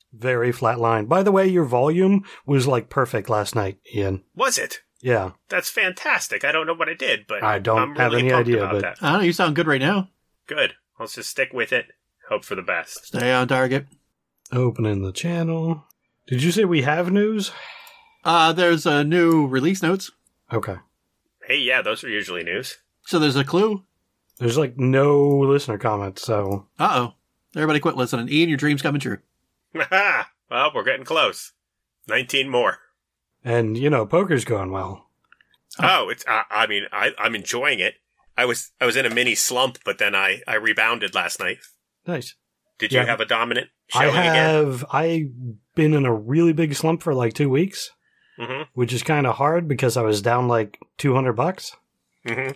Very flat line. By the way, your volume was like perfect last night, Ian. Was it? Yeah. That's fantastic. I don't know what I did, but I don't I'm have really any pumped idea, about but that. I don't know, you sound good right now. Good. Let's just stick with it. Hope for the best. Stay on target. Opening the channel. Did you say we have news? There's a new release notes. Okay. Hey, yeah, those are usually news. So there's a clue. There's like no listener comments, so... Uh-oh. Everybody quit listening. Ian, your dream's coming true. Well, we're getting close. 19 more. And, poker's going well. Oh, it's. I'm enjoying it. I was in a mini slump, but then I rebounded last night. Nice. Did you Yeah. have a dominant showing again? I've been in a really big slump for like 2 weeks, which is kind of hard because I was down like $200. Mm-hmm.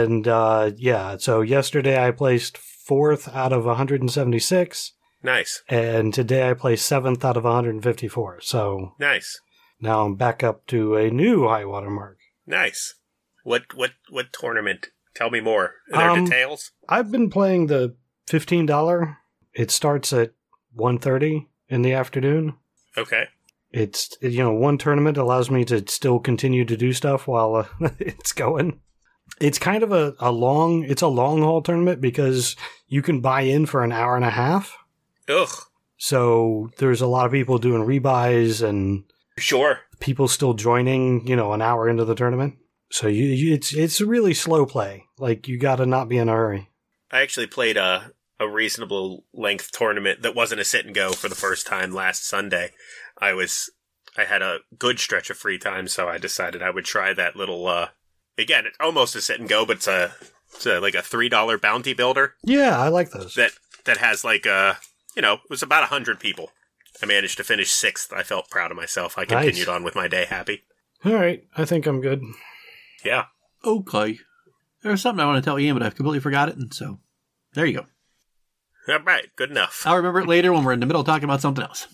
And, so yesterday I placed 4th out of 176. Nice. And today I placed 7th out of 154. So Nice. now I'm back up to a new high water mark. Nice. What tournament? Tell me more. Are there details? I've been playing the $15. It starts at 1:30 in the afternoon. Okay. It's, one tournament allows me to still continue to do stuff while it's going. It's kind of a long haul tournament because you can buy in for an hour and a half. Ugh. So there's a lot of people doing rebuys and Sure. people still joining, an hour into the tournament. So it's a really slow play. Like, you got to not be in a hurry. I actually played a reasonable length tournament that wasn't a sit and go for the first time last Sunday. I had a good stretch of free time, so I decided I would try that little, again, it's almost a sit and go, but it's like a $3 bounty builder. Yeah, I like those. That has like, it was about 100 people. I managed to finish 6th. I felt proud of myself. I continued on with my day happy. All right, I think I'm good. Yeah. Okay. There's something I want to tell Ian, but I've completely forgot it, and so there you go. All right, good enough. I'll remember it later when we're in the middle of talking about something else.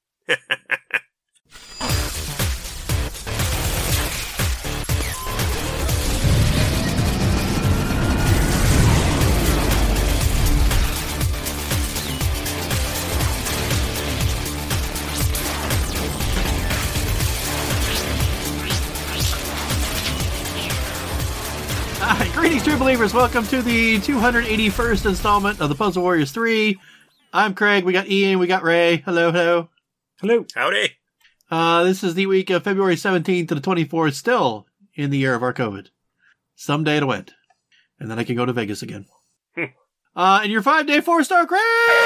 Greetings, true believers. Welcome to the 281st installment of the Puzzle Warriors 3. I'm Craig. We got Ian. We got Ray. Hello, hello. Hello. Howdy. This is the week of February 17th to the 24th, still in the year of our COVID. Someday it'll end. And then I can go to Vegas again. And your 5-day 4-star crash!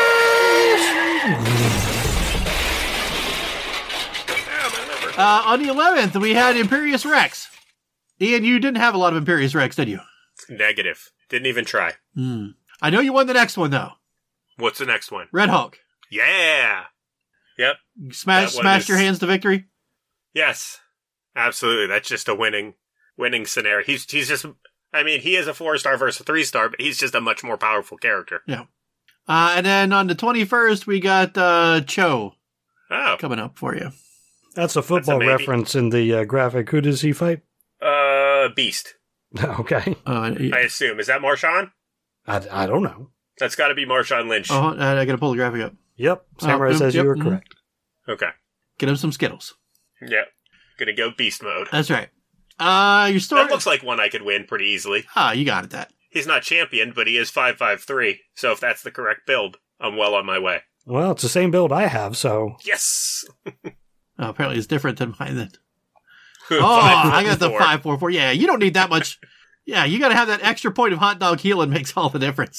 On the 11th, we had Imperious Rex. Ian, you didn't have a lot of Imperious Rex, did you? Negative. Didn't even try. I know you won the next one, though. What's the next one? Red Hulk. Yeah. Yep. Smashed your hands to victory? Yes. Absolutely. That's just a winning scenario. He's just, he is a 4-star versus a 3-star, but he's just a much more powerful character. Yeah. And then on the 21st, we got Cho coming up for you. That's a football reference in the graphic. Who does he fight? Beast. Okay. I assume. Is that Marshawn? I don't know. That's got to be Marshawn Lynch. I got to pull the graphic up. Yep. Samurai says you were correct. Okay. Get him some Skittles. Yep. Gonna go beast mode. That's right. Your story... That looks like one I could win pretty easily. You got it, that. He's not champion, but he is 5'3", so if that's the correct build, I'm well on my way. Well, it's the same build I have, so... Yes! Apparently it's different than mine then. I got the 5'4". Yeah, you don't need that much. Yeah, you got to have that extra point of hot dog healing makes all the difference.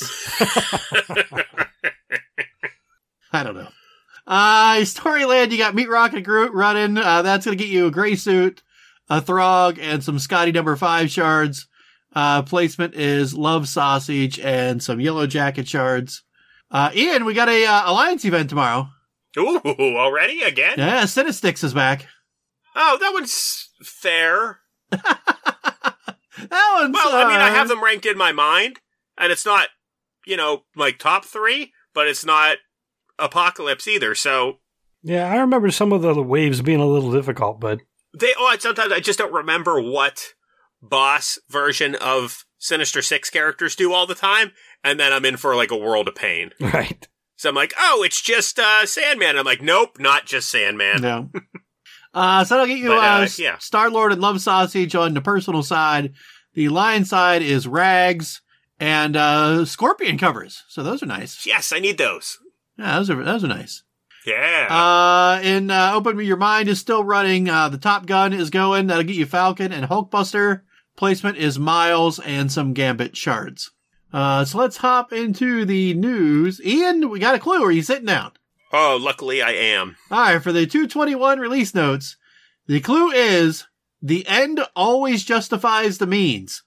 I don't know. Storyland, you got Meat Rocket Groot running. That's going to get you a gray suit, a Throg, and some Scotty number 5 shards. Placement is Love Sausage and some Yellow Jacket shards. Ian, we got a Alliance event tomorrow. Ooh, already? Again? Yeah, Cinestix is back. Oh, that one's fair. That one's... Well, I have them ranked in my mind, and it's not, like top 3, but it's not Apocalypse either, so... Yeah, I remember some of the waves being a little difficult, but... Sometimes I just don't remember what boss version of Sinister Six characters do all the time, and then I'm in for, like, a world of pain. Right. So I'm like, oh, it's just Sandman. I'm like, nope, not just Sandman. No. So that'll get you yeah. Star-Lord and Love Sausage on the personal side. The Lion side is Rags and Scorpion covers. So those are nice. Yes, I need those. Yeah, those are nice. Yeah. Open Your Mind is still running. The Top Gun is going. That'll get you Falcon and Hulkbuster. Placement is Miles and some Gambit shards. So let's hop into the news. Ian, we got a clue. Are you sitting down? Oh, luckily I am. All right, for the 221 release notes, the clue is the end always justifies the means.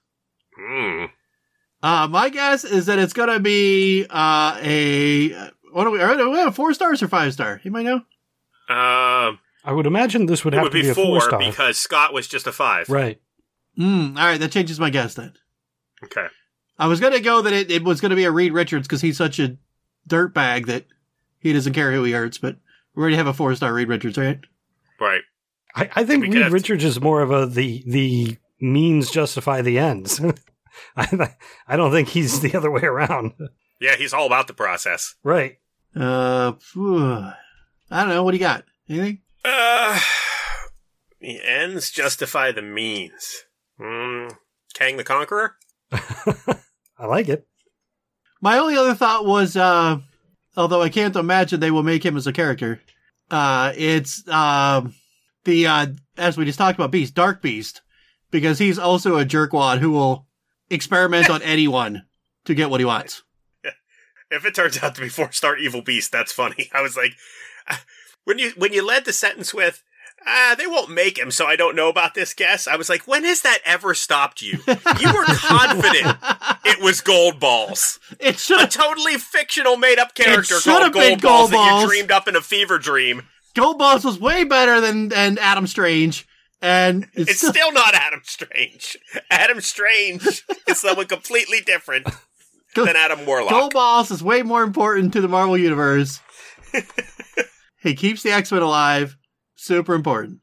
My guess is that it's going to be are we 4 stars or 5 star? You might know. I would imagine this would have to be a 4 4-star because Scott was just a 5. Right. All right, that changes my guess then. Okay. I was going to go that it was going to be a Reed Richards because he's such a dirtbag that he doesn't care who he hurts, but we already have a 4-star Reed Richards, right? Right. I think Reed Richards is more of the means justify the ends. I don't think he's the other way around. Yeah, he's all about the process. Right. I don't know. What do you got? Anything? The ends justify the means. Kang the Conqueror? I like it. My only other thought was, although I can't imagine they will make him as a character, it's as we just talked about, Beast, Dark Beast, because he's also a jerkwad who will experiment on anyone to get what he wants. If it turns out to be 4-star Evil Beast, that's funny. I was like, when you led the sentence with, they won't make him, so I don't know about this guess. I was like, when has that ever stopped you? You were confident it was Gold Balls. It should a totally fictional made-up character called Gold Balls Balls that you dreamed up in a fever dream. Gold Balls was way better than Adam Strange, and it's still not Adam Strange. Adam Strange is someone completely different than Adam Warlock. Gold Balls is way more important to the Marvel Universe. He keeps the X-Men alive. Super important.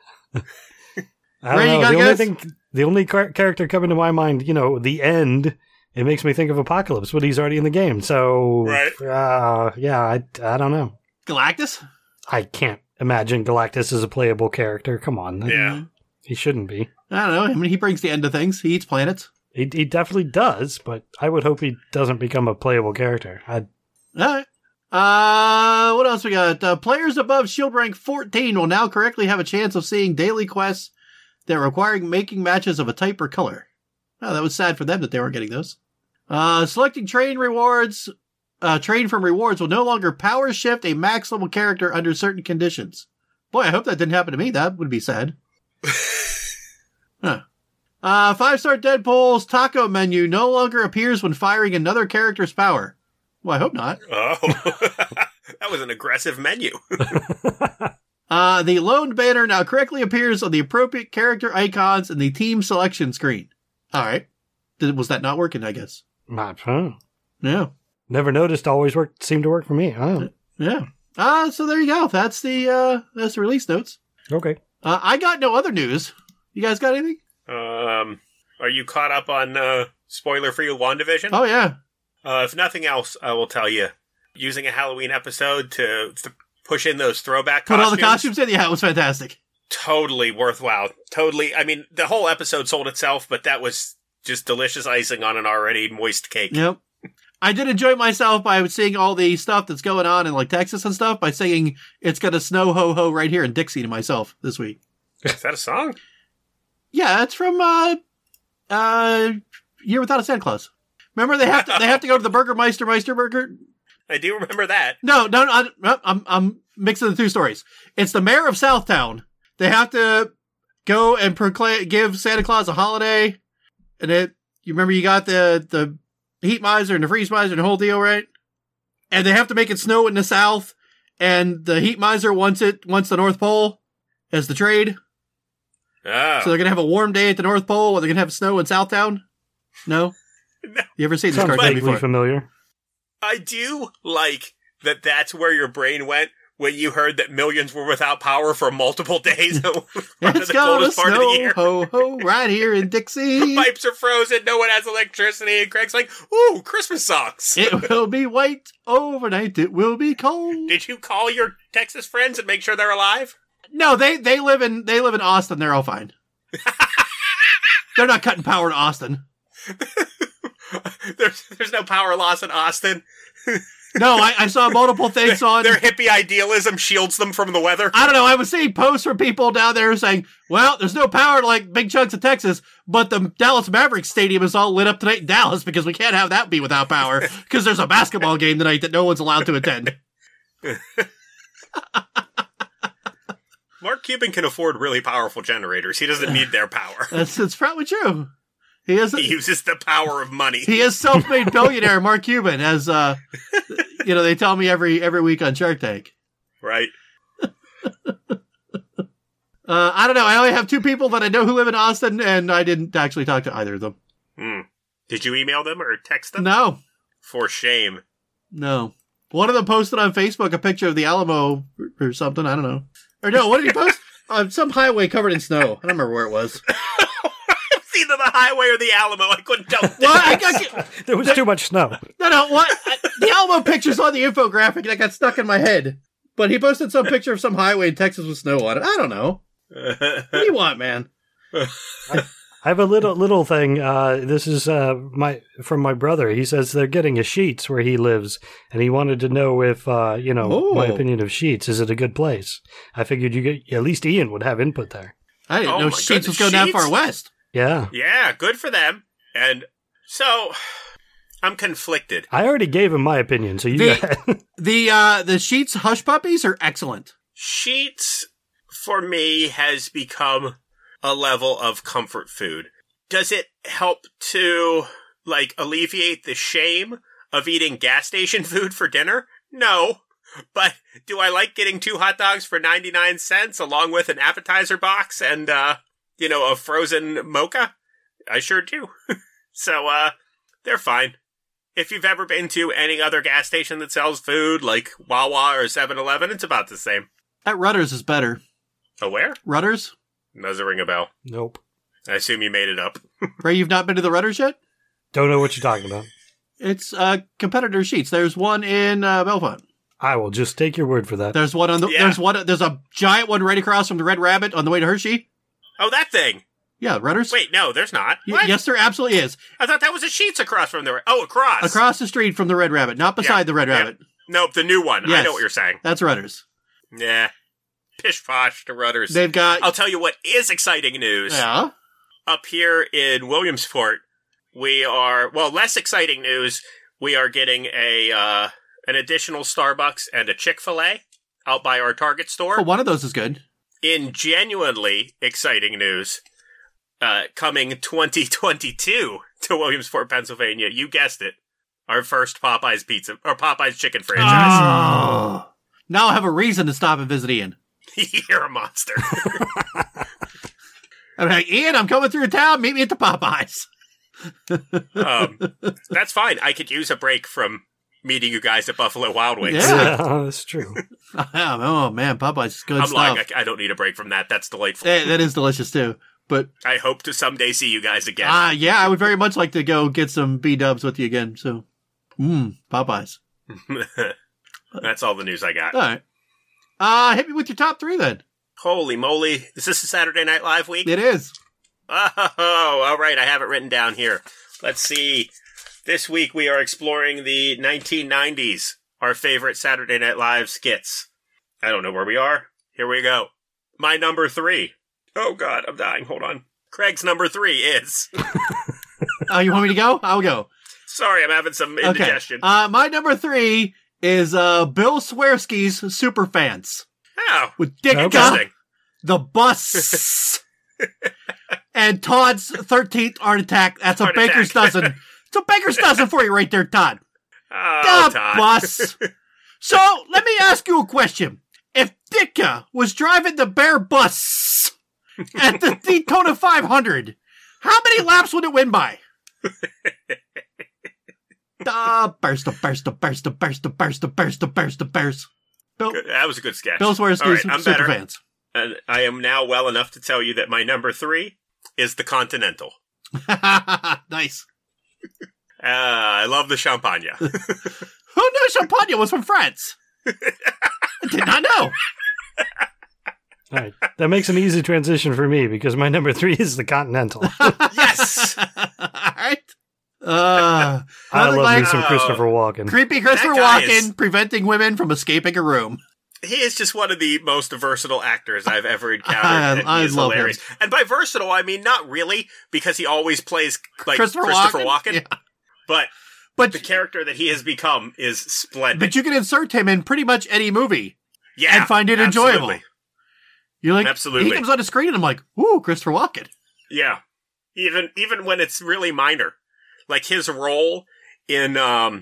I don't know. The only character coming to my mind, the end, it makes me think of Apocalypse, but he's already in the game. So, right. I don't know. Galactus? I can't imagine Galactus as a playable character. Come on. Yeah. He shouldn't be. I don't know. I mean, he brings the end to things. He eats planets. He definitely does, but I would hope he doesn't become a playable character. All right. What else we got? Players above shield rank 14 will now correctly have a chance of seeing daily quests that require making matches of a type or color. Oh, that was sad for them that they weren't getting those. Selecting train from rewards will no longer power shift a max level character under certain conditions. Boy, I hope that didn't happen to me. That would be sad. Huh. 5-star Deadpool's taco menu no longer appears when firing another character's power. Well, I hope not. Oh, that was an aggressive menu. The loaned banner now correctly appears on the appropriate character icons in the team selection screen. All right. Was that not working, I guess? Not fun. Yeah. Never noticed. Always seemed to work for me. Yeah. So there you go. That's the release notes. Okay. I got no other news. You guys got anything? Are you caught up on spoiler-free WandaVision? Oh, yeah. If nothing else, I will tell you, using a Halloween episode to push in those throwback costumes. Put all the costumes in? Yeah, it was fantastic. Totally worthwhile. Totally. I mean, the whole episode sold itself, but that was just delicious icing on an already moist cake. Yep. I did enjoy myself by seeing all the stuff that's going on in like Texas and stuff by singing "It's Gonna Snow Ho Ho" right here in Dixie to myself this week. Is that a song? Yeah, it's from Year Without a Santa Claus. Remember they have to go to the Burgermeister Burger. I do remember that. No, I'm mixing the two stories. It's the mayor of Southtown. They have to go and give Santa Claus a holiday, and you remember you got the heat miser and the freeze miser and the whole deal, right? And they have to make it snow in the South, and the heat miser wants the North Pole as the trade. Oh. So they're gonna have a warm day at the North Pole, or they're gonna have snow in Southtown. No. No. You ever seen this cartoon cartoon before? before? Familiar. I do like that. That's where your brain went when you heard that millions were without power for multiple days. One of It's the gonna coldest part of the snow, year. ho, ho, right here in Dixie. Pipes are frozen. No one has electricity. And Craig's like, "Ooh, Christmas songs." It will be white overnight. It will be cold. Did you call your Texas friends and make sure they're alive? No, they live in Austin. They're all fine. They're not cutting power to Austin. There's no power loss in Austin. No, I saw multiple things on. Their hippie idealism shields them from the weather. I don't know. I was seeing posts from people down there saying, well, there's no power to like big chunks of Texas, but the Dallas Mavericks stadium is all lit up tonight in Dallas because we can't have that be without power because there's a basketball game tonight that no one's allowed to attend. Mark Cuban can afford really powerful generators. He doesn't need their power. That's probably true. He uses the power of money. He is self-made billionaire, Mark Cuban, as they tell me every week on Shark Tank. Right. I don't know. I only have two people that I know who live in Austin, and I didn't actually talk to either of them. Did you email them or text them? No. For shame. No. One of them posted on Facebook a picture of the Alamo or something. I don't know. Or no, what did he post? Some highway covered in snow. I don't remember where it was. It's either the highway or the Alamo. I couldn't tell. Well, there was too much snow. No. What? The Alamo picture's on the infographic that got stuck in my head. But he posted some picture of some highway in Texas with snow on it. I don't know. What do you want, man? I have a little thing. This is from my brother. He says they're getting a Sheetz where he lives, and he wanted to know if my opinion of Sheetz. Is it a good place? I figured at least Ian would have input there. I didn't know Sheetz was going that far west. Yeah. Yeah, good for them. And so I'm conflicted. I already gave him my opinion, so you go ahead. The Sheetz Hush Puppies are excellent. Sheetz, for me, has become a level of comfort food. Does it help to, alleviate the shame of eating gas station food for dinner? No. But do I like getting 2 hot dogs for 99 cents along with an appetizer box and, a frozen mocha? I sure do. So, they're fine. If you've ever been to any other gas station that sells food, like Wawa or 7-Eleven, it's about the same. At Rutter's is better. Oh, where? Rutter's? Doesn't ring a bell. Nope. I assume you made it up. Ray, you've not been to the Rutter's yet? Don't know what you're talking about. It's competitor Sheetz. There's one in Belmont. I will just take your word for that. There's one on the. Yeah. There's a giant one right across from the Red Rabbit on the way to Hershey. Oh, that thing. Yeah, Rutter's. Wait, no, there's not. What? Yes, there absolutely is. I thought that was a Sheetz across from the... Oh, across. Across the street from the Red Rabbit, not beside the Red Rabbit. Nope, the new one. Yes. I know what you're saying. That's Rutter's. Yeah. Pish posh to Rutter's. They've got... I'll tell you what is exciting news. Yeah? Up here in Williamsport, we are... Well, less exciting news. We are getting an additional Starbucks and a Chick-fil-A out by our Target store. Well, one of those is good. In genuinely exciting news, coming 2022 to Williamsport, Pennsylvania, you guessed it, our first Popeyes pizza, or Popeyes chicken franchise. Oh. Now I have a reason to stop and visit Ian. You're a monster. I'm like, Ian, I'm coming through town. Meet me at the Popeyes. That's fine. I could use a break from meeting you guys at Buffalo Wild Wings. Yeah. That's true. Oh, man, Popeyes is good I'm stuff. lying. I don't need a break from that. That's delightful. That is delicious, too. But I hope to someday see you guys again. yeah, I would very much like to go get some B-dubs with you again. So, Popeyes. That's all the news I got. All right. Hit me with your top 3 then. Holy moly. Is this a Saturday Night Live week? It is. Oh, all right. I have it written down here. Let's see. This week we are exploring the 1990s, our favorite Saturday Night Live skits. I don't know where we are. Here we go. My number 3. Oh, God, I'm dying. Hold on. Craig's number 3 is... Oh, you want me to go? I'll go. Sorry, I'm having some indigestion. Okay. My number 3 is Bill Swersky's Superfans. Oh, with Dick interesting. The Bus and Todd's 13th Art Attack. That's a baker's dozen. It's a baker's dozen for you right there, Todd. Oh, the Todd. Bus. So, let me ask you a question. If Dicka was driving the Bear Bus at the Daytona 500, how many laps would it win by? Burst. Bill, Good. That was a good sketch. Bill Swears All right, super I'm better. fans. And I am now well enough to tell you that my number 3 is the Continental. Nice. I love the Champagne. Who knew Champagne was from France? I did not know. All right. That makes an easy transition for me because my number 3 is the Continental. Yes! All right. I love me some Christopher Walken. Creepy Christopher That guy Walken preventing women from escaping a room. He is just one of the most versatile actors I've ever encountered. and I he's love hilarious. him. And by versatile, I mean not really, because he always plays like Christopher Christopher Walken? Walken. Yeah. But the character that he has become is splendid. But you can insert him in pretty much any movie yeah, and find it absolutely. enjoyable. You're like, Absolutely. he comes on the screen and I'm like, ooh, Christopher Walken. Yeah. Even when it's really minor. Like his role in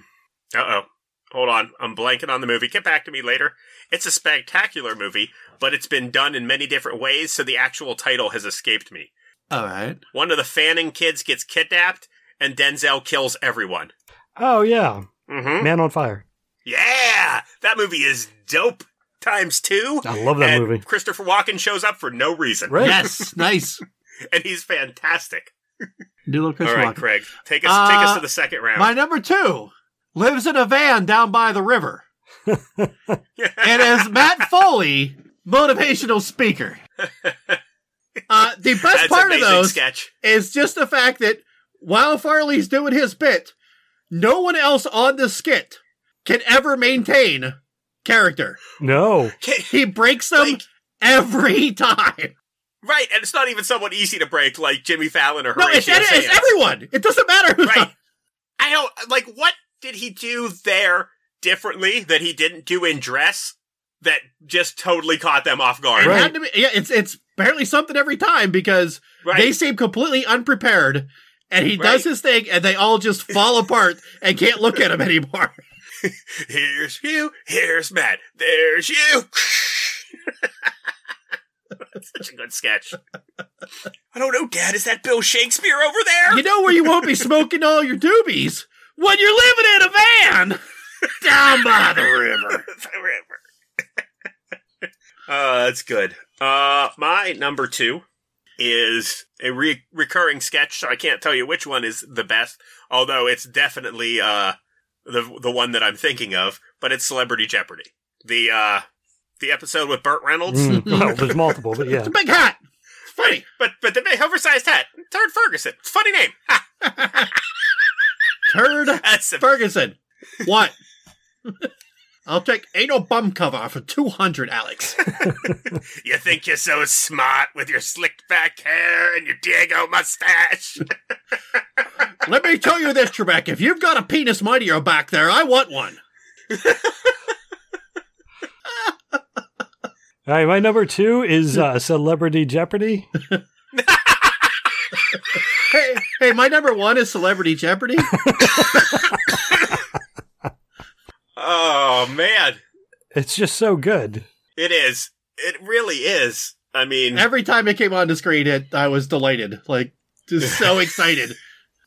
hold on, I'm blanking on the movie. Get back to me later. It's a spectacular movie, but it's been done in many different ways, so the actual title has escaped me. All right. One of the Fanning kids gets kidnapped, and Denzel kills everyone. Oh, yeah. Mm-hmm. Man on Fire. Yeah! That movie is dope times 2. I love that and movie. Christopher Walken shows up for no reason. Right. Yes, nice. And he's fantastic. Do a little All Christopher right, Walken. Craig. Take us to the second round. My number 2 lives in a van down by the river and is Matt Foley, motivational speaker. The best That's part of amazing those sketch. is just the fact that while Farley's doing his bit, no one else on the skit can ever maintain character. No. He breaks them Like- every time. Right, and it's not even someone easy to break like Jimmy Fallon or No, it's Horatio Sanz. everyone. It doesn't matter who's Right. on. I don't, like, what did he do there differently that he didn't do in Dress that just totally caught them off guard? It Right. had to be, yeah, it's apparently something every time because Right. they seem completely unprepared and he does Right. his thing and they all just fall apart and can't look at him anymore. Here's you, here's Matt, there's you. That's such a good sketch. I don't know, Dad, is that Bill Shakespeare over there? You know where you won't be smoking all your doobies? When you're living in a van down by the river. The river. That's good. My number 2 is a recurring sketch, so I can't tell you which one is the best, although it's definitely the one that I'm thinking of, but it's Celebrity Jeopardy. The episode with Burt Reynolds. Well, there's multiple, but yeah. It's a big hat. It's funny. But the big oversized hat. Turd Ferguson. It's a funny name. Ha! Turd That's a, Ferguson. What? I'll take anal bum cover for 200, Alex. you think you're so smart with your slicked back hair and your Diego mustache. Let me tell you this, Trebek. If you've got a penis mightier back there, I want one. All right, my number 2 is Celebrity Jeopardy. Hey, my number 1 is Celebrity Jeopardy. Oh, man. It's just so good. It is. It really is. I mean, Every time it came on the screen, I was delighted. Like, just so excited.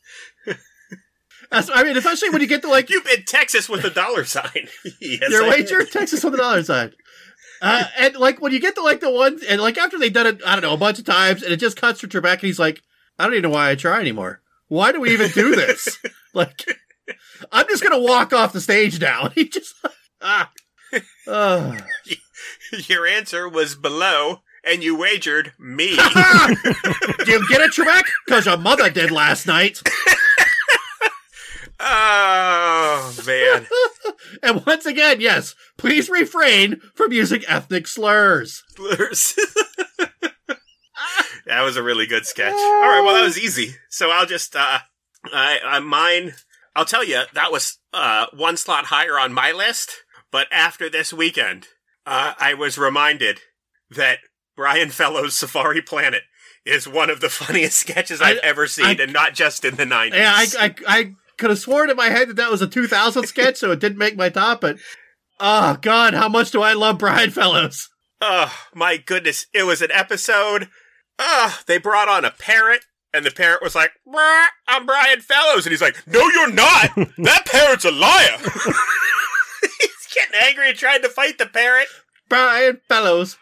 Especially when you get to, like, you've been Texas with a $. Yes, your I wager, did. Texas on the dollar side. And, like, when you get to, like, the one, and, like, after they've done it, I don't know, a bunch of times, and it just cuts to Trebek, and he's like, I don't even know why I try anymore. Why do we even do this? Like, I'm just going to walk off the stage now. He just, Your answer was below, and you wagered me. Do you get it, Trebek? Because your mother did last night. Oh, man. And once again, yes, please refrain from using ethnic slurs. That was a really good sketch. All right, well, that was easy. So I'll just, mine, I'll tell you, that was one slot higher on my list. But after this weekend, I was reminded that Brian Fellows' Safari Planet is one of the funniest sketches I've ever seen, and not just in the 90s. Yeah, I could have sworn in my head that was a 2000 sketch, so it didn't make my top, but oh, God, how much do I love Brian Fellows? Oh, my goodness. It was an episode. They brought on a parrot, and the parrot was like, I'm Brian Fellows. And he's like, no, you're not. That parrot's a liar. He's getting angry and trying to fight the parrot. Brian Fellows.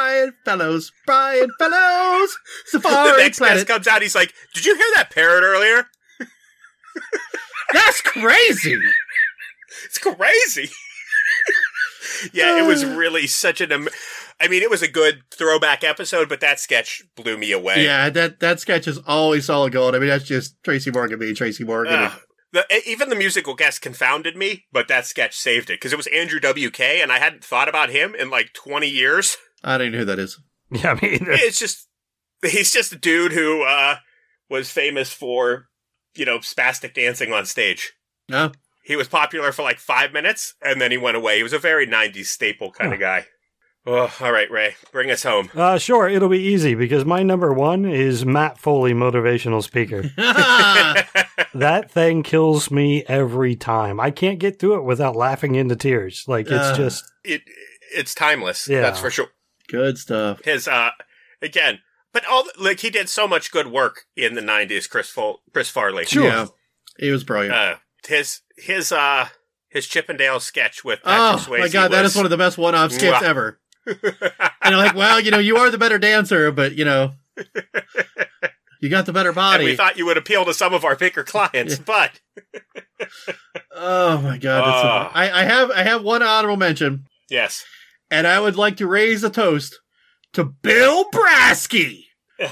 Safari The next Planet. guest comes out. He's like, "Did you hear that parrot earlier? That's crazy. It's crazy." Yeah, it was really such an. I mean, it was a good throwback episode, but that sketch blew me away. Yeah, that sketch is always solid gold. I mean, that's just Tracy Morgan being Tracy Morgan. Even the musical guest confounded me, but that sketch saved it because it was Andrew WK, and I hadn't thought about him in like 20 years. I don't even know who that is. Yeah, I mean, He's just a dude who was famous for, spastic dancing on stage. No? He was popular for like 5 minutes, and then he went away. He was a very 90s staple kind of guy. Oh, all right, Ray, bring us home. Sure, it'll be easy because my number one is Matt Foley, motivational speaker. That thing kills me every time. I can't get through it without laughing into tears. Like, it's just... It's timeless. Yeah. That's for sure. Good stuff. His, again, but he did so much good work in the 90s, Chris Farley. Sure. Yeah, he was brilliant. His Chippendale sketch with Patrick Swayze. Oh my God, that is one of the best one-off skits ever. And I'm like, well, you are the better dancer, but you got the better body. And we thought you would appeal to some of our bigger clients, but oh my God, I have one honorable mention. Yes, and I would like to raise a toast to Bill Brasky.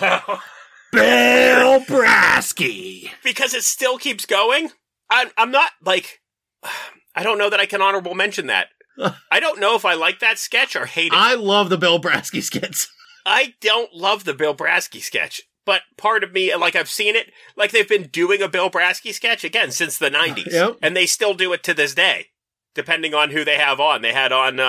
Bill Brasky, because it still keeps going. I'm not like, I don't know that I can honorable mention that. I don't know if I like that sketch or hate it. I love the Bill Brasky skits. I don't love the Bill Brasky sketch, but part of me, like, I've seen it, like they've been doing a Bill Brasky sketch again since the 90s. Yep. And they still do it to this day, depending on who they have on. They had on,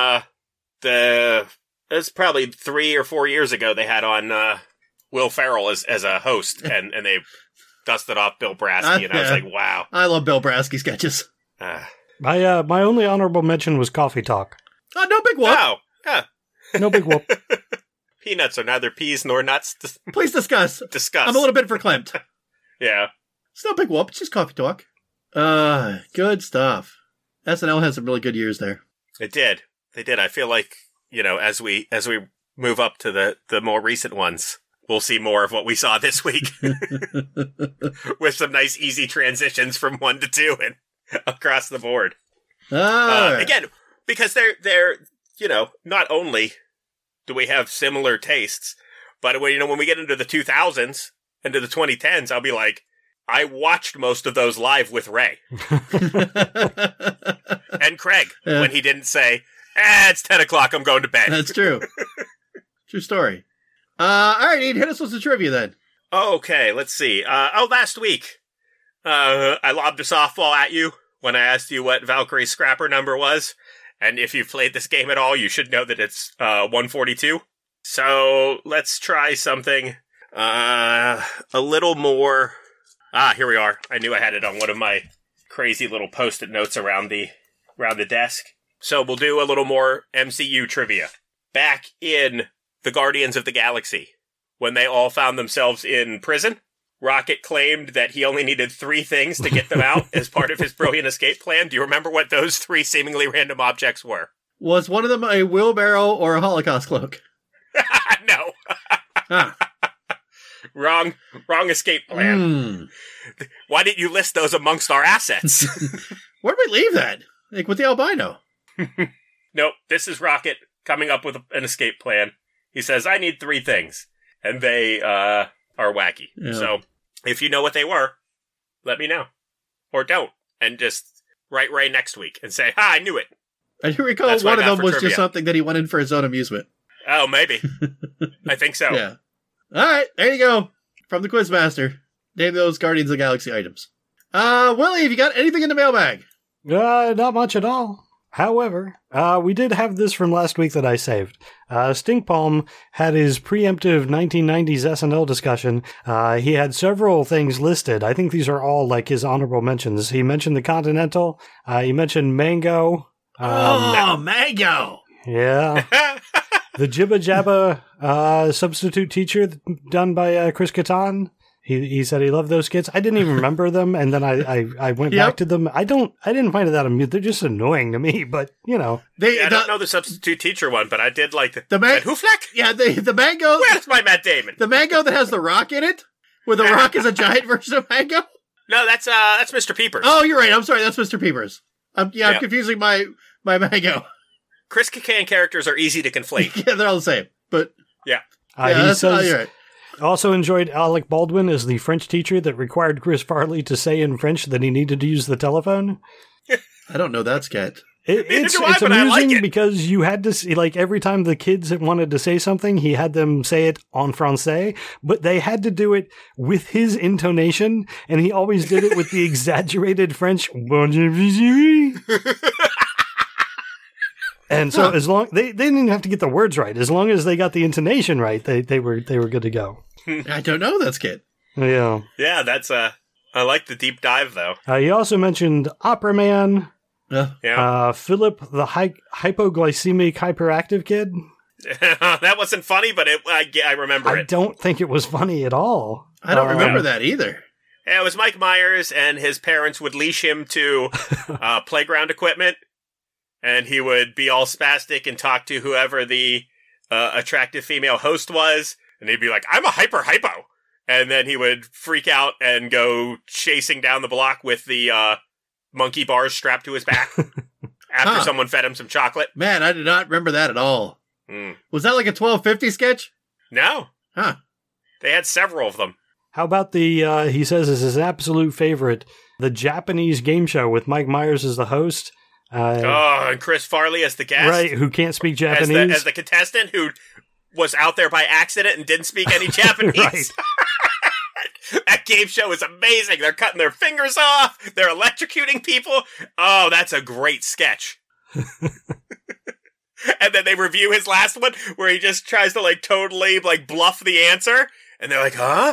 it's probably 3 or 4 years ago, they had on, Will Ferrell as a host, and they dusted off Bill Brasky, and I was like, wow. I love Bill Brasky sketches. My only honorable mention was Coffee Talk. Oh, no big whoop. Oh, yeah. No big whoop. Peanuts are neither peas nor nuts. Please discuss. Discuss. I'm a little bit verklempt. Yeah. It's no big whoop. It's just Coffee Talk. Good stuff. SNL has some really good years there. It did. They did. I feel like, as we move up to the more recent ones, we'll see more of what we saw this week. With some nice, easy transitions from 1 to 2 and across the board. Again, because they're not only do we have similar tastes, but when we get into the 2000s, into the 2010s, I'll be like, I watched most of those live with Ray. And Craig, when he didn't say, it's 10 o'clock, I'm going to bed. That's true. True story. All right, Ian, hit us with some trivia then. Okay, let's see. Last week, I lobbed a softball at you when I asked you what Valkyrie's scrapper number was. And if you've played this game at all, you should know that it's 142. So let's try something a little more... here we are. I knew I had it on one of my crazy little post-it notes around the desk. So we'll do a little more MCU trivia. Back in the Guardians of the Galaxy, when they all found themselves in prison, Rocket claimed that he only needed 3 things to get them out as part of his brilliant escape plan. Do you remember what those 3 seemingly random objects were? Was one of them a wheelbarrow or a Holocaust cloak? No. Wrong escape plan. Why didn't you list those amongst our assets? Where'd we leave that? Like with the albino? Nope. This is Rocket coming up with an escape plan. He says, I need 3 things. And they are wacky. Yeah. So if you know what they were, let me know. Or don't. And just write Ray next week and say, I knew it. I do recall one of them was trivia. Just something that he went in for his own amusement. Oh, maybe. I think so. Yeah. All right, there you go. From the Quizmaster. Name those Guardians of the Galaxy items. Willie, have you got anything in the mailbag? Not much at all. However, we did have this from last week that I saved. Stinkpalm had his preemptive 1990s SNL discussion. He had several things listed. I think these are all like his honorable mentions. He mentioned the Continental. He mentioned Mango. Mango! Yeah. The Jibba Jabba substitute teacher done by Chris Kattan. He said he loved those skits. I didn't even remember them, and then I went back to them. I didn't find it that amusing. They're just annoying to me, but you know. I don't know the substitute teacher one, but I did like the Hoofleck. Yeah, the mango. Where's my Matt Damon? The mango that has the rock in it, where the rock is a giant version of mango. No, that's Mr. Peepers. Oh, you're right. I'm sorry. That's Mr. Peepers. I'm confusing my mango. Chris Kattan characters are easy to conflate. Yeah, they're all the same. But yeah, he says, you're right. Also enjoyed Alec Baldwin as the French teacher that required Chris Farley to say in French that he needed to use the telephone. I don't know that sketch. It's amusing because you had to see, like, every time the kids wanted to say something, he had them say it en français, but they had to do it with his intonation, and he always did it with the exaggerated French. And so as long they didn't even have to get the words right, as long as they got the intonation right, they were good to go. I don't know that skit. Yeah. Yeah, that's I like the deep dive though. He also mentioned Opera Man. Philip the hypoglycemic hyperactive kid. That wasn't funny, but I remember it. I don't think it was funny at all. I don't remember that either. Yeah, it was Mike Myers, and his parents would leash him to playground equipment, and he would be all spastic and talk to whoever the attractive female host was, and he'd be like, "I'm a hypo," and then he would freak out and go chasing down the block with the monkey bars strapped to his back after someone fed him some chocolate. Man, I did not remember that at all. Was that like a 1250 sketch? No. Huh. They had several of them. How about he says is his absolute favorite, the Japanese game show with Mike Myers as the host. And Chris Farley as the guest. Right, who can't speak Japanese. As the contestant who was out there by accident and didn't speak any Japanese. Right. That game show is amazing. They're cutting their fingers off. They're electrocuting people. Oh, that's a great sketch. And then they review his last one where he just tries to totally bluff the answer. And they're like, huh?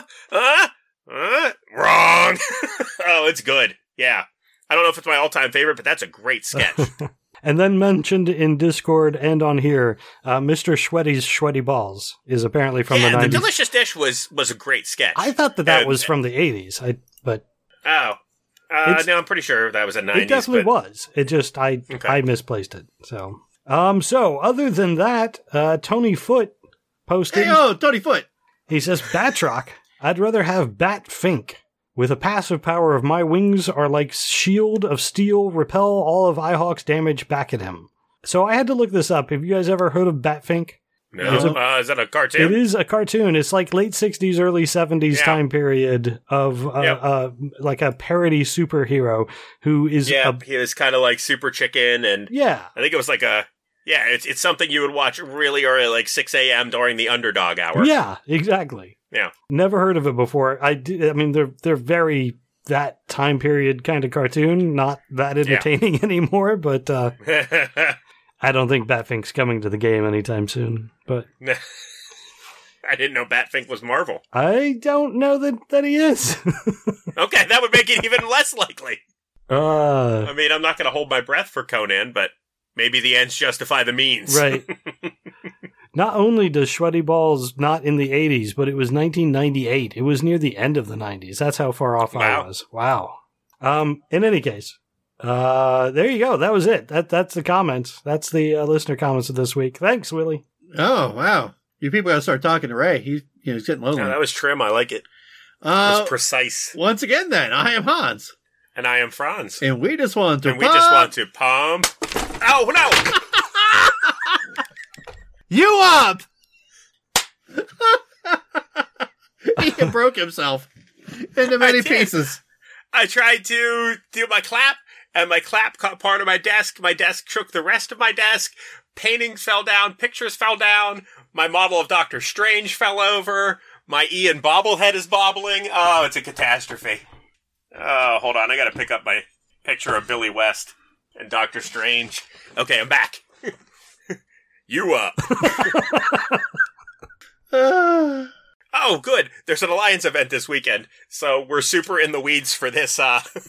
Wrong. Oh, it's good. Yeah. I don't know if it's my all-time favorite, but that's a great sketch. And then mentioned in Discord and on here, Mr. Schwetty's Schwetty Balls is apparently from the 90s. The Delicious Dish was a great sketch. I thought that was from the 80s. No, I'm pretty sure that was a 90s. It definitely was. It just, I misplaced it. So other than that, Tony Foote posted. Hey, Tony Foote. He says, Batroc, I'd rather have Bat Fink. With a passive power of my wings are like shield of steel, repel all of Ihawk's damage back at him. So I had to look this up. Have you guys ever heard of Batfink? No. Is that a cartoon? It is a cartoon. It's like late 60s, early 70s time period of like a parody superhero who is... he was kind of like Super Chicken and... Yeah. I think it was like a... Yeah, it's something you would watch really early, like 6 a.m. during the underdog hour. Yeah, exactly. Yeah. Never heard of it before. I mean, they're very that time period kind of cartoon, not that entertaining anymore, but I don't think Batfink's coming to the game anytime soon. But I didn't know Batfink was Marvel. I don't know that he is. Okay, that would make it even less likely. I mean, I'm not going to hold my breath for Conan, but maybe the ends justify the means. Right. Not only does Schwetty Balls not in the 80s, but it was 1998. It was near the end of the 90s. That's how far off I was. Wow. In any case, there you go. That was it. That's the comments. That's the listener comments of this week. Thanks, Willie. Oh, wow. You people got to start talking to Ray. He's getting lonely. Yeah, that was trim. I like it. It was precise. Once again, then, I am Hans. And I am Franz. And we just want to pump. Oh, no! You up! He broke himself into many pieces. I tried to do my clap, and my clap caught part of my desk. My desk shook the rest of my desk. Paintings fell down. Pictures fell down. My model of Doctor Strange fell over. My Ian bobblehead is bobbling. Oh, it's a catastrophe. Oh, hold on. I gotta pick up my picture of Billy West and Doctor Strange. Okay, I'm back. You up. Oh, good. There's an Alliance event this weekend, so we're super in the weeds for this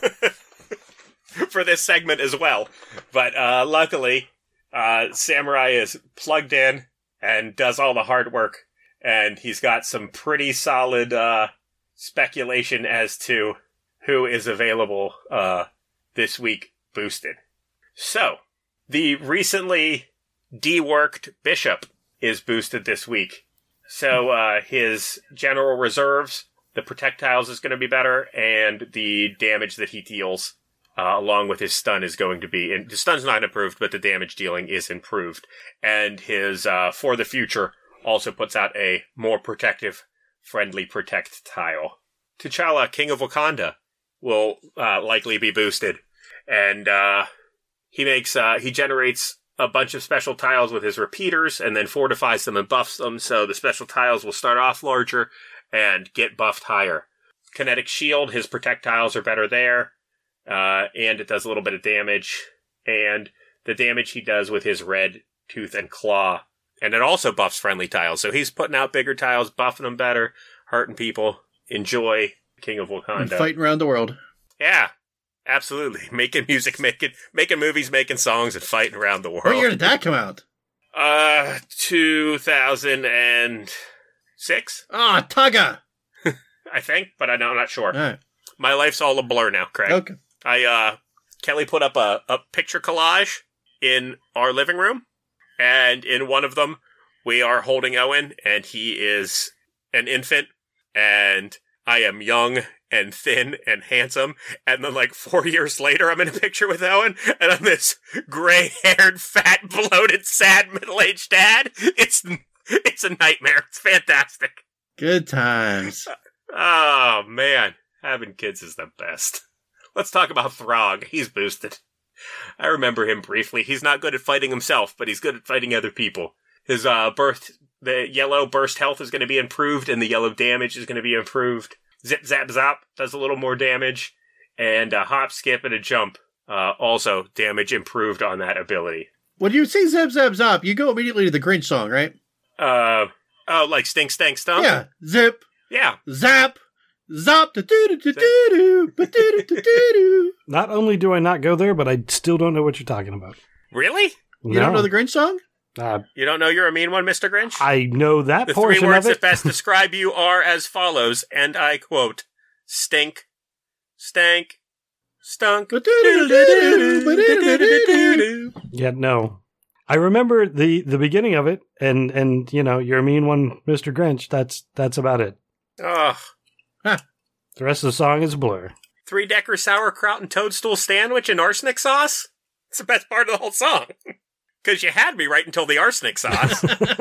for this segment as well. But luckily, Samurai is plugged in and does all the hard work, and he's got some pretty solid speculation as to who is available this week boosted. So, the recently deworked Bishop is boosted this week. So, his general reserves, the projectiles is going to be better, and the damage that he deals, along with his stun, is going to be... And the stun's not improved, but the damage dealing is improved. And his For the Future also puts out a more protective, friendly protect tile. T'Challa, King of Wakanda, will likely be boosted. And he generates a bunch of special tiles with his repeaters and then fortifies them and buffs them, so the special tiles will start off larger and get buffed higher. Kinetic Shield, his projectiles are better there, and it does a little bit of damage. And the damage he does with his Red Tooth and Claw. And it also buffs friendly tiles, so he's putting out bigger tiles, buffing them better, hurting people. Enjoy King of Wakanda. And fighting around the world. Yeah. Absolutely. Making music, making movies, making songs, and fighting around the world. What year did that come out? 2006? Ah, Tugga! I think, but I'm not sure. All right. My life's all a blur now, Craig. Okay. Kelly put up a picture collage in our living room, and in one of them, we are holding Owen, and he is an infant, and I am young and thin and handsome, and then 4 years later I'm in a picture with Owen, and I'm this gray-haired, fat, bloated, sad, middle-aged dad. It's a nightmare. It's fantastic. Good times. Oh, man. Having kids is the best. Let's talk about Throg. He's boosted. I remember him briefly. He's not good at fighting himself, but he's good at fighting other people. His the yellow burst health is going to be improved, and the yellow damage is going to be improved. Zip, zap, zap does a little more damage, and a hop, skip, and a jump also damage improved on that ability. When you say zap, zap, zap, you go immediately to the Grinch song, right? Like stink, stank, stunk? Yeah. Zip. Yeah. Zap. Zop. Do-do-do-do-do. Not only do I not go there, but I still don't know what you're talking about. Really? You don't know the Grinch song? You don't know You're a Mean One, Mr. Grinch? I know that the portion three words of it. that best describe you are as follows, and I quote, stink, stank, stunk. Yeah, no. I remember the beginning of it, and You're a Mean One, Mr. Grinch. That's about it. Ugh. Huh. The rest of the song is a blur. 3-decker sauerkraut and toadstool sandwich and arsenic sauce? It's the best part of the whole song. Because you had me right until the arsenic sauce.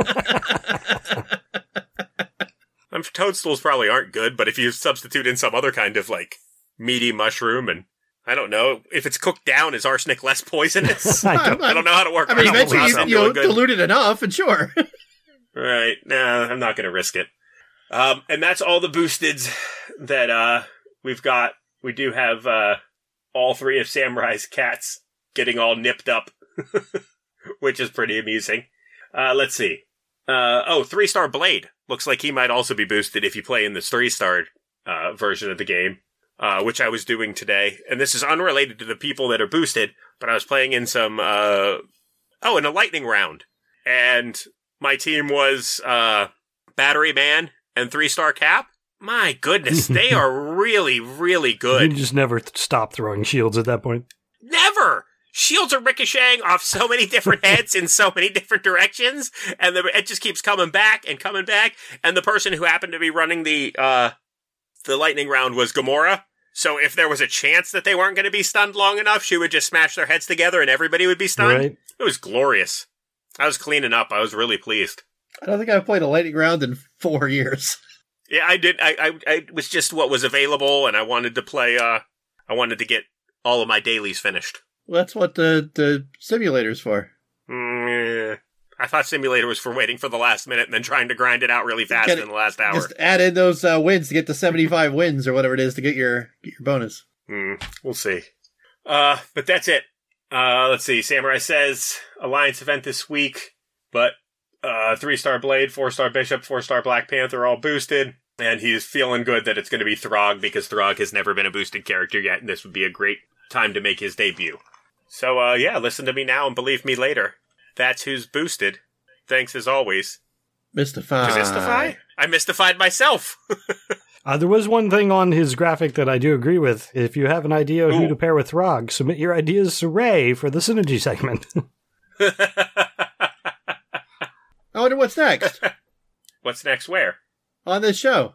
Toadstools probably aren't good, but if you substitute in some other kind of, meaty mushroom, and I don't know, if it's cooked down, is arsenic less poisonous? I don't know how to work. I mean, eventually you dilute it enough, and sure. Right. Nah, I'm not going to risk it. And that's all the boosteds that we've got. We do have all three of Samurai's cats getting all nipped up. Which is pretty amusing. Let's see. 3-star Blade. Looks like he might also be boosted if you play in the 3-star version of the game, which I was doing today. And this is unrelated to the people that are boosted, but I was playing in some, in a lightning round. And my team was Battery Man and 3-star Cap. My goodness, they are really, really good. You just never stop throwing shields at that point. Never! Shields are ricocheting off so many different heads in so many different directions, and it just keeps coming back and coming back. And the person who happened to be running the lightning round was Gamora. So if there was a chance that they weren't going to be stunned long enough, she would just smash their heads together and everybody would be stunned. Right. It was glorious. I was cleaning up. I was really pleased. I don't think I've played a lightning round in 4 years. Yeah, I did. I was just what was available, and I wanted to play. I wanted to get all of my dailies finished. Well, that's what the simulator's for. I thought simulator was for waiting for the last minute and then trying to grind it out really fast in the last hour. Just add in those wins to get to 75 wins or whatever it is to get your bonus. We'll see. But that's it. Let's see. Samurai says Alliance event this week, but 3-star Blade, 4-star Bishop, 4-star Black Panther all boosted. And he's feeling good that it's going to be Throg because Throg has never been a boosted character yet, and this would be a great time to make his debut. So, listen to me now and believe me later. That's who's boosted. Thanks as always. Mystify. To mystify? I mystified myself. There was one thing on his graphic that I do agree with. If you have an idea who to pair with Throg, submit your ideas to Ray for the synergy segment. I wonder what's next What's next? Where? on this show.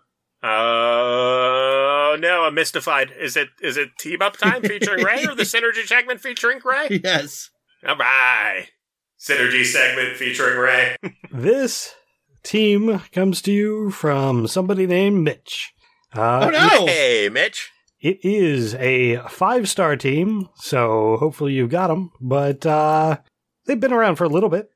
Oh, no, I'm mystified. Is it Team Up Time featuring Ray or the Synergy segment featuring Ray? Yes. All right. Synergy segment featuring Ray. This team comes to you from somebody named Mitch. Oh, no! Hey, Mitch. It is a 5-star team, so hopefully you've got them. But they've been around for a little bit.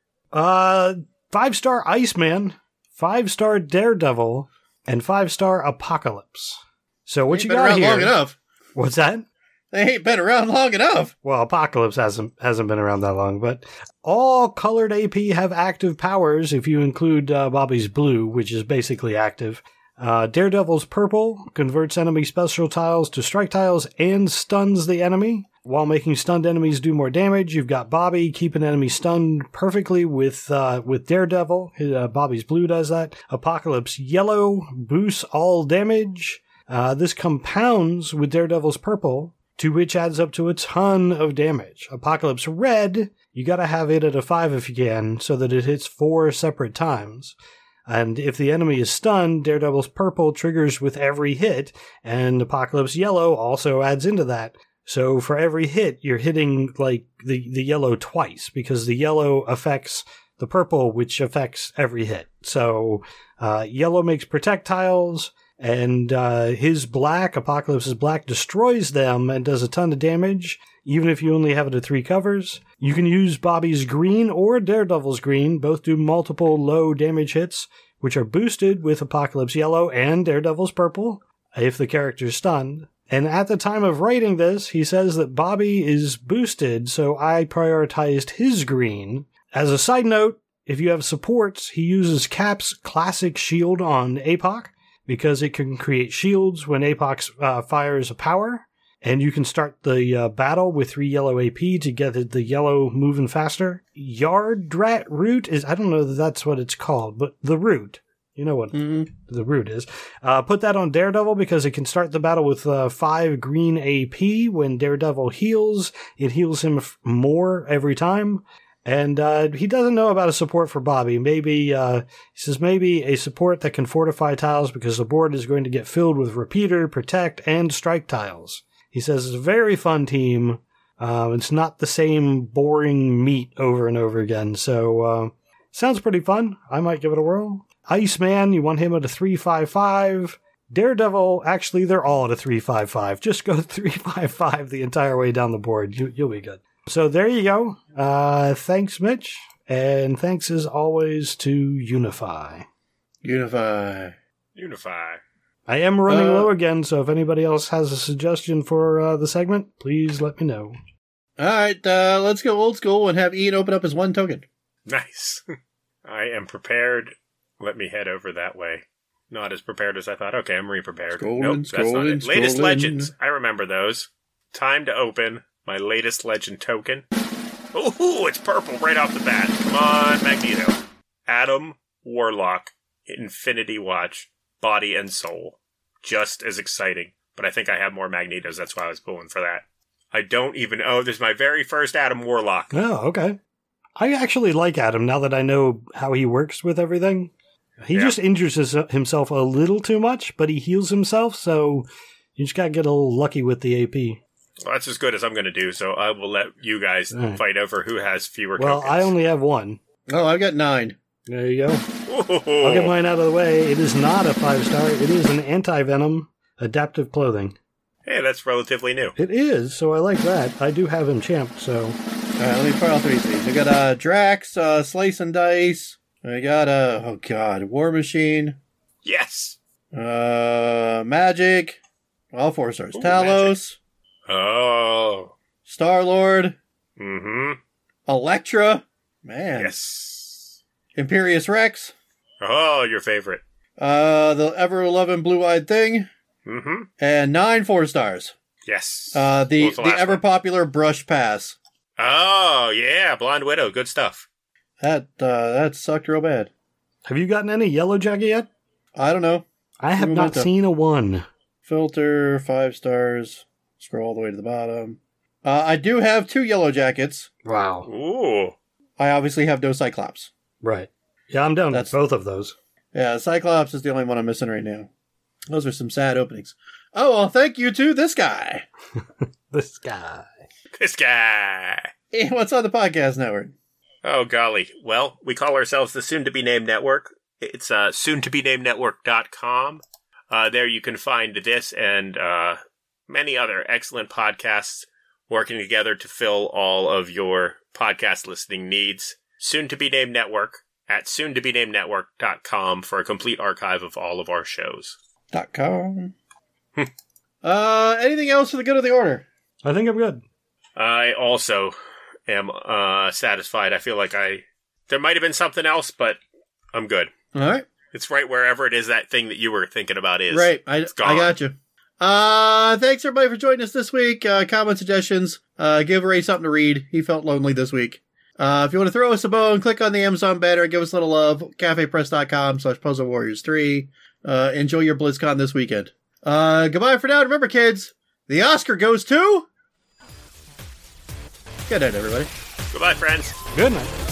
5-star Iceman, 5-star Daredevil, and 5-star Apocalypse. So what Ain't you been got around here? long enough. What's that? They ain't been around long enough. Well, Apocalypse hasn't been around that long, but all colored AP have active powers if you include Bobby's blue, which is basically active. Daredevil's purple converts enemy special tiles to strike tiles and stuns the enemy. While making stunned enemies do more damage, you've got Bobby keep an enemy stunned perfectly with Daredevil. Bobby's blue does that. Apocalypse yellow boosts all damage. This compounds with Daredevil's purple, to which adds up to a ton of damage. Apocalypse red, you gotta have it at a 5 if you can, so that it hits 4 separate times. And if the enemy is stunned, Daredevil's purple triggers with every hit, and Apocalypse yellow also adds into that. So for every hit, you're hitting like the yellow twice, because the yellow affects the purple, which affects every hit. So yellow makes projectiles, and his black, Apocalypse's black, destroys them and does a ton of damage, even if you only have it at 3 covers. You can use Bobby's green or Daredevil's green. Both do multiple low damage hits, which are boosted with Apocalypse yellow and Daredevil's purple, if the character's stunned. And at the time of writing this, he says that Bobby is boosted, so I prioritized his green. As a side note, if you have supports, he uses Cap's classic shield on APOC, because it can create shields when APOC fires a power, and you can start the battle with 3 yellow AP to get the yellow moving faster. Yard Rat Root is, I don't know that that's what it's called, but the root. You know what the root is. Put that on Daredevil because it can start the battle with 5 green AP. When Daredevil heals, it heals him more every time. And he doesn't know about a support for Bobby. Maybe, he says maybe a support that can fortify tiles because the board is going to get filled with Repeater, Protect, and Strike tiles. He says it's a very fun team. It's not the same boring meat over and over again. So, sounds pretty fun. I might give it a whirl. Iceman, you want him at a 3/5/5. Daredevil, actually, they're all at a 3/5/5. Just go 3/5/5 the entire way down the board. You'll be good. So there you go. Thanks, Mitch. And thanks as always to Unify. Unify. I am running low again, so if anybody else has a suggestion for the segment, please let me know. All right, let's go old school and have Ian open up his 1 token. Nice. I am prepared. Let me head over that way. Not as prepared as I thought. Okay, I'm re-prepared. Nope, that's not it. Latest Legends. I remember those. Time to open my latest Legend token. Ooh, it's purple right off the bat. Come on, Magneto. Adam Warlock. Infinity Watch. Body and Soul. Just as exciting. But I think I have more Magnetos. That's why I was pulling for that. I don't even... Oh, this is my very first Adam Warlock. Oh, okay. I actually like Adam now that I know how he works with everything. He just injures himself a little too much, but he heals himself, so you just gotta get a little lucky with the AP. Well, that's as good as I'm going to do, so I will let you guys fight over who has fewer tokens. Well, I only have 1. Oh, I've got 9. There you go. I'll get mine out of the way. It is not a 5-star. It is an anti-venom adaptive clothing. Hey, that's relatively new. It is, so I like that. I do have him champed, so... All right, let me fire all 3 of these. I got Drax, Slice and Dice. I got, War Machine. Yes! Magic. All 4 stars. Ooh, Talos. Magic. Oh. Star-Lord. Mm-hmm. Elektra. Man. Yes. Imperious Rex. Oh, your favorite. The ever-loving Blue-Eyed Thing. Mm-hmm. And 9 4-stars. Yes. The ever-popular Brush Pass. Oh, yeah. Blonde Widow. Good stuff. That sucked real bad. Have you gotten any Yellow Jacket yet? I don't know. I have not seen a 1. Filter, 5 stars. Scroll all the way to the bottom. I do have 2 Yellow Jackets. Wow. Ooh. I obviously have no Cyclops. Right. Yeah, I'm down with both of those. Yeah, Cyclops is the only one I'm missing right now. Those are some sad openings. Oh, well, thank you to this guy. This guy. Hey, what's on the podcast network? Oh, golly. Well, we call ourselves the Soon-to-be-named Network. It's soon-to-be-named-network.com. There you can find this and many other excellent podcasts working together to fill all of your podcast listening needs. Soon-to-be-named Network at soon-to-be-named-network.com for a complete archive of all of our shows. .com. Anything else for the good of the order? I think I'm good. I also am satisfied. I feel like there might have been something else, but I'm good. All right. It's right wherever it is that thing that you were thinking about is. Right. I got you. Thanks everybody for joining us this week. Comment suggestions. Give Ray something to read. He felt lonely this week. If you want to throw us a bone, click on the Amazon banner and give us a little love. cafepress.com/puzzlewarriors3. Enjoy your BlizzCon this weekend. Goodbye for now. Remember, kids, the Oscar goes to... Good night, everybody. Goodbye, friends. Good night.